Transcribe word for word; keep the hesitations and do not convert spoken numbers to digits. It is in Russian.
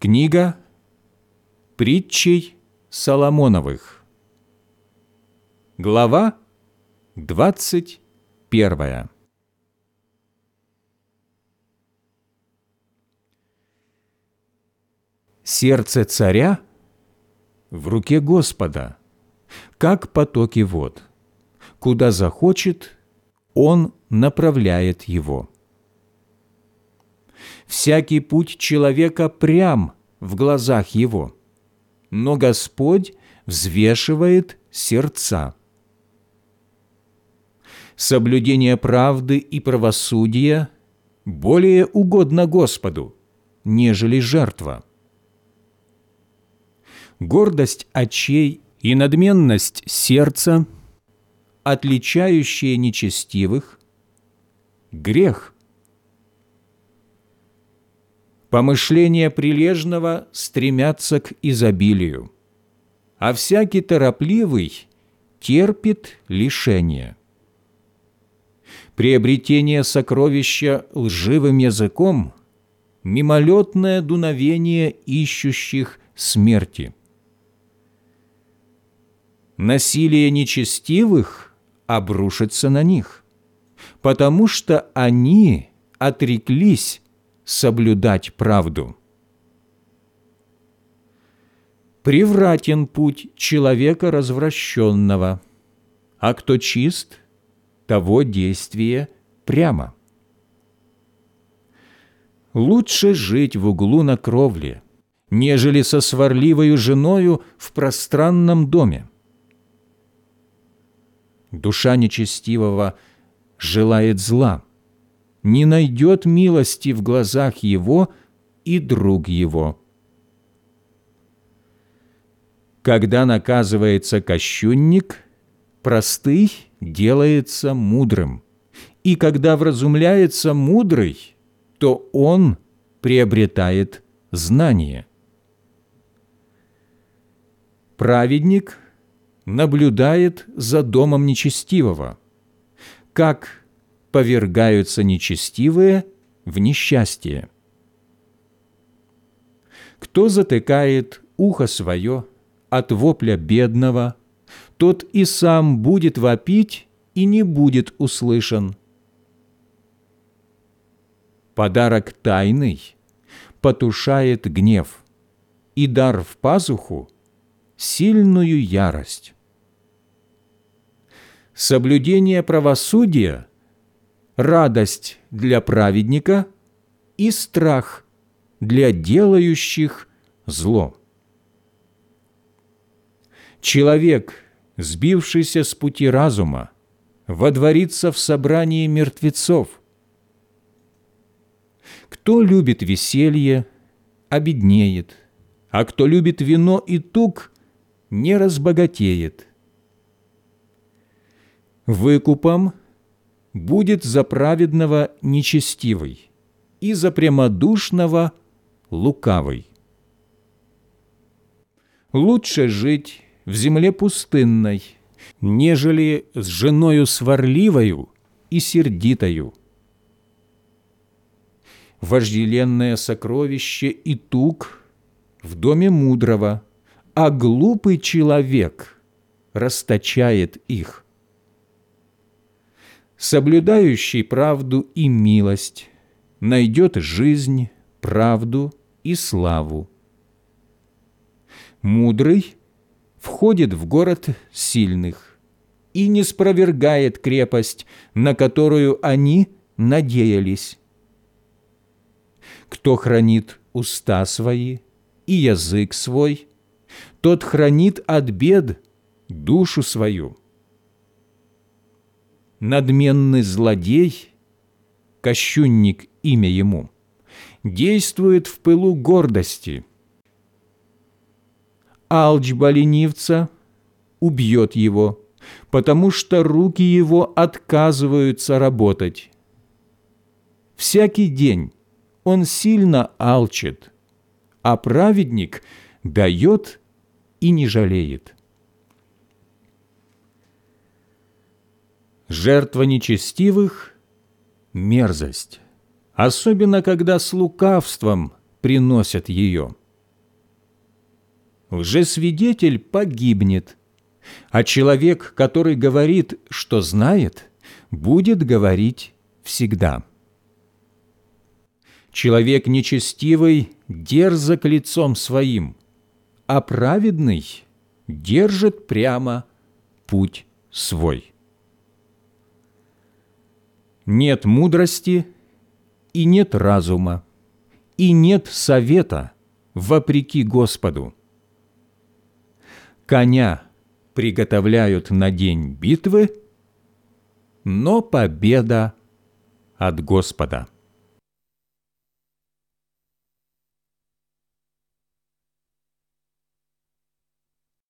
Книга Притчей Соломоновых, глава двадцать первая. Сердце царя в руке Господа, как потоки вод. Куда захочет, Он направляет его. Всякий путь человека прям в глазах его, но Господь взвешивает сердца. Соблюдение правды и правосудия более угодно Господу, нежели жертва. Гордость очей и надменность сердца, отличающие нечестивых, грех. Помышления прилежного стремятся к изобилию, а всякий торопливый терпит лишение. Приобретение сокровища лживым языком – мимолетное дуновение ищущих смерти. Насилие нечестивых обрушится на них, потому что они отреклись соблюдать правду. Превратен путь человека развращенного, а кто чист, того действие прямо. Лучше жить в углу на кровле, нежели со сварливою женою в пространном доме. Душа нечестивого желает зла, не найдет милости в глазах его и друг его. Когда наказывается кощунник, простый делается мудрым, и когда вразумляется мудрый, то он приобретает знание. Праведник наблюдает за домом нечестивого, как повергаются нечестивые в несчастье. Кто затыкает ухо свое от вопля бедного, тот и сам будет вопить и не будет услышан. Подарок тайный потушает гнев, и дар в пазуху – сильную ярость. Соблюдение правосудия – радость для праведника и страх для делающих зло. Человек, сбившийся с пути разума, водворится в собрании мертвецов. Кто любит веселье, обеднеет, а кто любит вино и тук, не разбогатеет. Выкупом будет за праведного нечестивый и за прямодушного лукавый. Лучше жить в земле пустынной, нежели с женою сварливою и сердитою. Вожделенное сокровище и тук в доме мудрого, а глупый человек расточает их. Соблюдающий правду и милость найдет жизнь, правду и славу. Мудрый входит в город сильных и не спровергает крепость, на которую они надеялись. Кто хранит уста свои и язык свой, тот хранит от бед душу свою. Надменный злодей, кощунник имя ему, действует в пылу гордости. Алчба ленивца убьет его, потому что руки его отказываются работать. Всякий день он сильно алчит, а праведник дает и не жалеет. Жертва нечестивых – мерзость, особенно когда с лукавством приносят ее. лжесвидетель погибнет, а человек, который говорит, что знает, будет говорить всегда. Человек нечестивый дерзок лицом своим, а праведный держит прямо путь свой. Нет мудрости и нет разума, и нет совета вопреки Господу. Коня приготовляют на день битвы, но победа от Господа.